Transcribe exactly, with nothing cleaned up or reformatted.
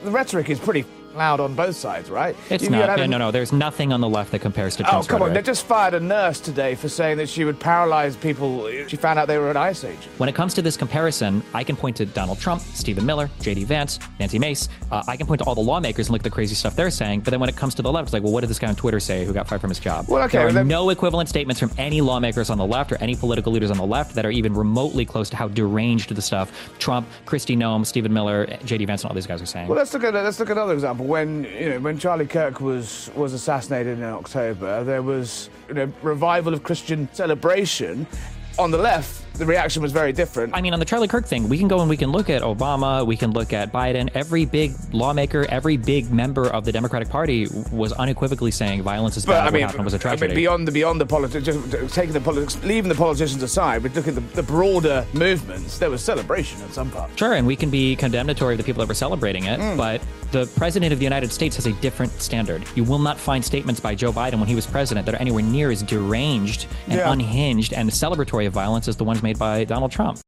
The rhetoric is pretty loud on both sides, right? It's You've not. got No, a- no, no. There's nothing on the left that compares to Oh, Trump's come on. They rhetoric. just fired a nurse today for saying that she would paralyze people. She found out they were an ice age. When it comes to this comparison, I can point to Donald Trump, Stephen Miller, J D Vance, Nancy Mace. Uh, I can point to all the lawmakers and look at the crazy stuff they're saying. But then when it comes to the left, it's like, well, what did this guy on Twitter say who got fired from his job? Well, okay, there are then- no equivalent statements from any lawmakers on the left or any political leaders on the left that are even remotely close to how deranged the stuff Trump, Kristi Noem, Stephen Miller, J D Vance, and all these guys are saying. Well, let's look at let's look at another example. When you know when Charlie Kirk was was assassinated in October, there was you know revival of Christian celebration. On the left, the reaction was very different. I mean, on the Charlie Kirk thing, we can go and we can look at Obama, we can look at Biden. Every big lawmaker, every big member of the Democratic Party was unequivocally saying violence is But bad. I What mean, happened was a I tragedy. mean, beyond the beyond the politics, just taking the politics, leaving the politicians aside, but looking at the, the broader movements, there was celebration in some part. Sure, and we can be condemnatory of the people that were celebrating it, Mm. but the president of the United States has a different standard. You will not find statements by Joe Biden when he was president that are anywhere near as deranged and Yeah. unhinged and celebratory of violence as the ones made by Donald Trump.